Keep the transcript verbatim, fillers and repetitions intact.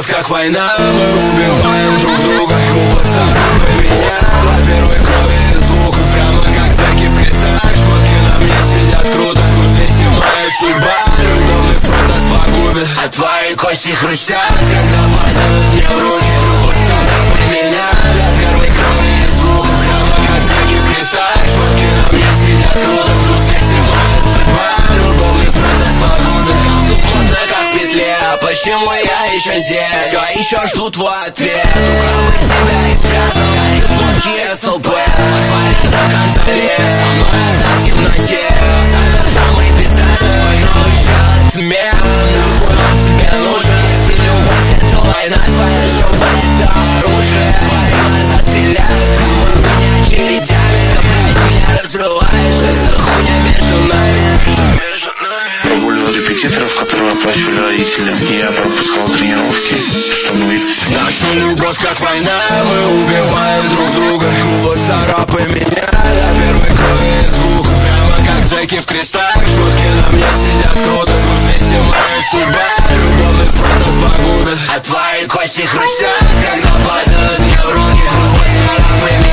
как война, мы убиваем друг друга. Грубо царапай меня до первой крови и звука. Прямо как зэки в крестах, шмотки на мне сидят круто. Здесь и моя судьба, любовный фронт нас погубит. А твои кости хрустят, когда падают мне в руки. Грубо царапай меня до первой крови и звука. Прямо как зэки в крестах, шмотки на мне сидят круто. Здесь и моя судьба, любовный фронт нас погубит. Плотно как в петле, почему я еще здесь? Все еще жду твой ответ. Украл бы тебя и спрятал эти шмотки эс эл пэ. Отвали до конца лет, со мной одна в темноте. Это самый пиздатый твой новый шаг. Тьме, нахуй он тебе нужен? Если любовь это война, твоя жопа это оружие. Твои глаза стреляют, прямо в меня очередями. Ты, блядь, меня разрываешь, это хуйня между нами. Прогуливал репетиторов, которые оплачивали родители. Я пропускал тренировки, чтобы выйти. Наша любовь как война, мы убиваем друг друга. Грубо царапай меня до первой крови и звука. Прямо как зэки в крестах, шмотки на мне сидят круто. Здесь и моя судьба, любовный фронт нас погубит. А твои кости хрустят, когда падают мне в руки. Грубо царапай меня.